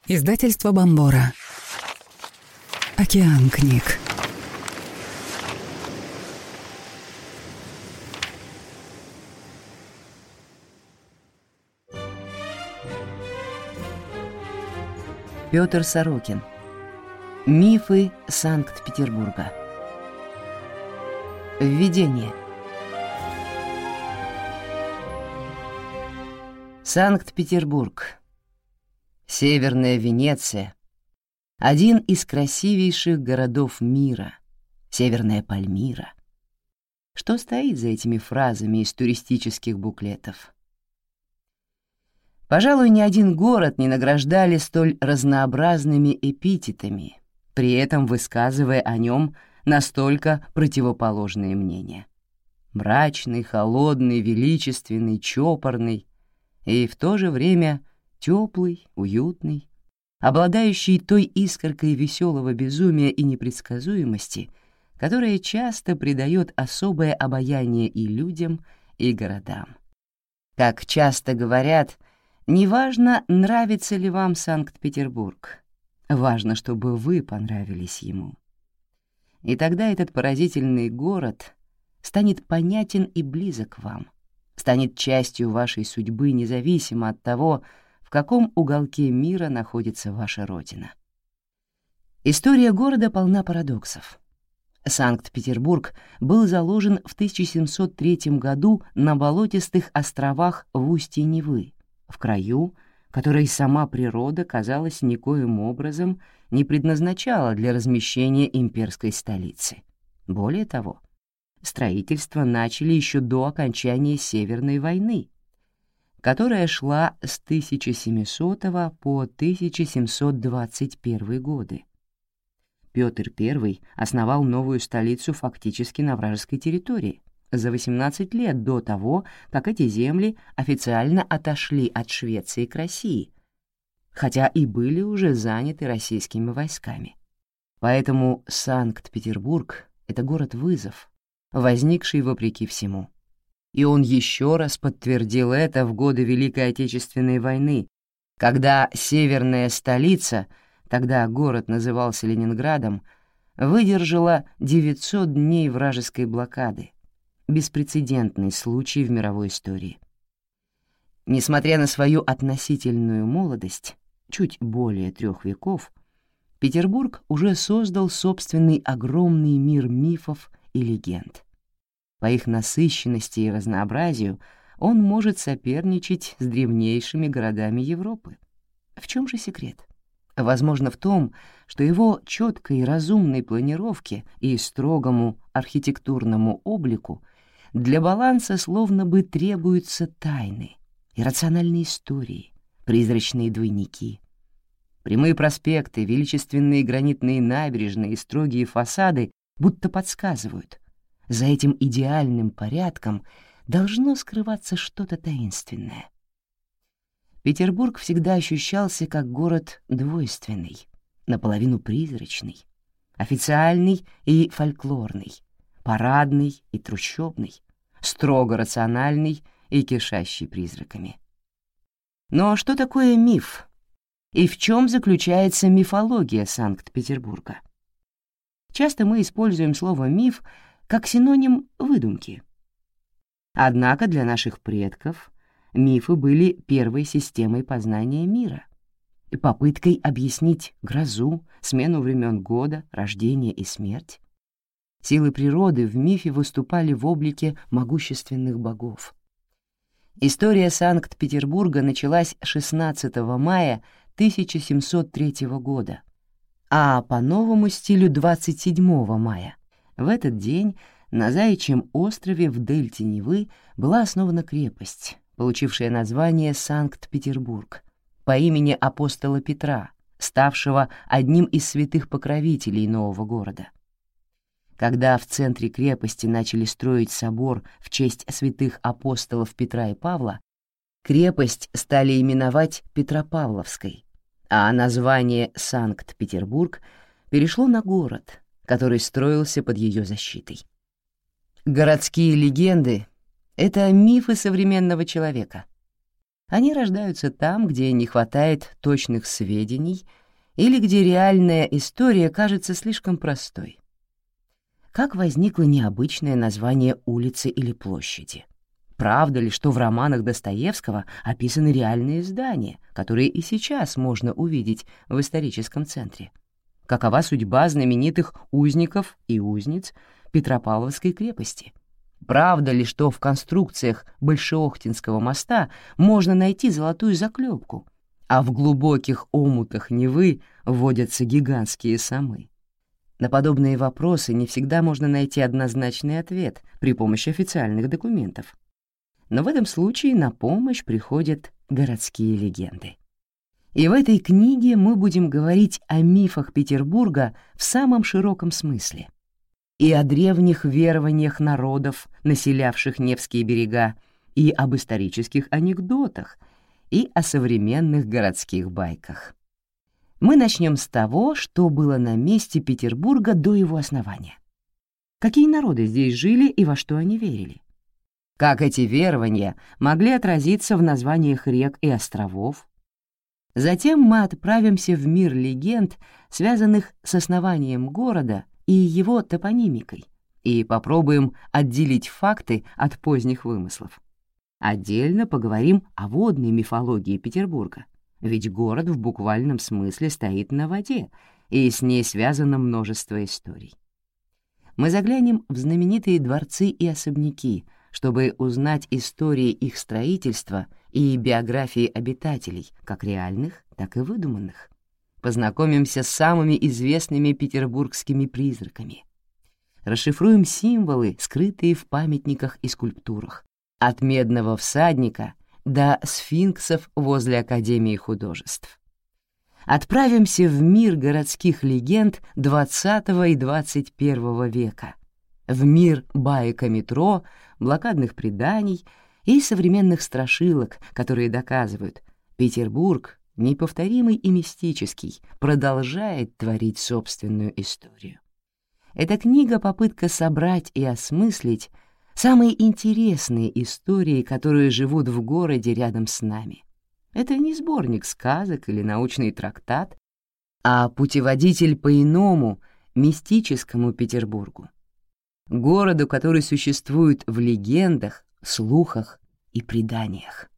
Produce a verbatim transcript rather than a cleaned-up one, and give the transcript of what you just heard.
Издательство Бомбора. Океан книг. Петр Сорокин. Мифы Санкт-Петербурга. Введение. Санкт-Петербург. Северная Венеция. Один из красивейших городов мира. Северная Пальмира. Что стоит за этими фразами из туристических буклетов? Пожалуй, ни один город не награждали столь разнообразными эпитетами, при этом высказывая о нем настолько противоположные мнения. Мрачный, холодный, величественный, чопорный и в то же время теплый, уютный, обладающий той искоркой веселого безумия и непредсказуемости, которая часто придает особое обаяние и людям, и городам. Как часто говорят, неважно, нравится ли вам Санкт-Петербург, важно, чтобы вы понравились ему. И тогда этот поразительный город станет понятен и близок вам, станет частью вашей судьбы независимо от того, в каком уголке мира находится ваша родина. История города полна парадоксов. Санкт-Петербург был заложен в тысяча семьсот третьем году на болотистых островах в устье Невы, в краю, который сама природа, казалось, никоим образом не предназначала для размещения имперской столицы. Более того, строительство начали еще до окончания Северной войны, которая шла с тысяча семисотого по тысяча семьсот двадцать первый годы. Петр Первый основал новую столицу фактически на вражеской территории за восемнадцать лет до того, как эти земли официально отошли от Швеции к России, хотя и были уже заняты российскими войсками. Поэтому Санкт-Петербург — это город-вызов, возникший вопреки всему. И он еще раз подтвердил это в годы Великой Отечественной войны, когда северная столица, тогда город назывался Ленинградом, выдержала девятьсот дней вражеской блокады, беспрецедентный случай в мировой истории. Несмотря на свою относительную молодость, чуть более трех веков, Петербург уже создал собственный огромный мир мифов и легенд. По их насыщенности и разнообразию он может соперничать с древнейшими городами Европы. В чем же секрет? Возможно, в том, что его четкой и разумной планировке и строгому архитектурному облику для баланса словно бы требуются тайны, иррациональные истории, призрачные двойники. Прямые проспекты, величественные гранитные набережные и строгие фасады будто подсказывают — за этим идеальным порядком должно скрываться что-то таинственное. Петербург всегда ощущался как город двойственный, наполовину призрачный, официальный и фольклорный, парадный и трущобный, строго рациональный и кишащий призраками. Но что такое миф? И в чем заключается мифология Санкт-Петербурга? Часто мы используем слово «миф» как синоним выдумки. Однако для наших предков мифы были первой системой познания мира и попыткой объяснить грозу, смену времен года, рождение и смерть. Силы природы в мифе выступали в облике могущественных богов. История Санкт-Петербурга началась шестнадцатого мая тысяча семьсот третьего года, а по новому стилю двадцать седьмого мая. В этот день на Заячьем острове в дельте Невы была основана крепость, получившая название Санкт-Петербург, по имени апостола Петра, ставшего одним из святых покровителей нового города. Когда в центре крепости начали строить собор в честь святых апостолов Петра и Павла, крепость стали именовать Петропавловской, а название Санкт-Петербург перешло на город, который строился под ее защитой. Городские легенды — это мифы современного человека. Они рождаются там, где не хватает точных сведений или где реальная история кажется слишком простой. Как возникло необычное название улицы или площади? Правда ли, что в романах Достоевского описаны реальные здания, которые и сейчас можно увидеть в историческом центре? Какова судьба знаменитых узников и узниц Петропавловской крепости? Правда ли, что в конструкциях Большеохтинского моста можно найти золотую заклепку, а в глубоких омутах Невы водятся гигантские самы? На подобные вопросы не всегда можно найти однозначный ответ при помощи официальных документов. Но в этом случае на помощь приходят городские легенды. И в этой книге мы будем говорить о мифах Петербурга в самом широком смысле. И о древних верованиях народов, населявших Невские берега, и об исторических анекдотах, и о современных городских байках. Мы начнем с того, что было на месте Петербурга до его основания. Какие народы здесь жили и во что они верили? Как эти верования могли отразиться в названиях рек и островов? Затем мы отправимся в мир легенд, связанных с основанием города и его топонимикой, и попробуем отделить факты от поздних вымыслов. Отдельно поговорим о водной мифологии Петербурга, ведь город в буквальном смысле стоит на воде, и с ней связано множество историй. Мы заглянем в знаменитые дворцы и особняки, чтобы узнать истории их строительства и биографии обитателей, как реальных, так и выдуманных. Познакомимся с самыми известными петербургскими призраками. Расшифруем символы, скрытые в памятниках и скульптурах, от медного всадника до сфинксов возле Академии художеств. Отправимся в мир городских легенд двадцатого и двадцать первого века, в мир баек-метро, блокадных преданий и современных страшилок, которые доказывают, Петербург, неповторимый и мистический, продолжает творить собственную историю. Эта книга — попытка собрать и осмыслить самые интересные истории, которые живут в городе рядом с нами. Это не сборник сказок или научный трактат, а путеводитель по иному, мистическому Петербургу. Городу, который существует в легендах, слухах и преданиях.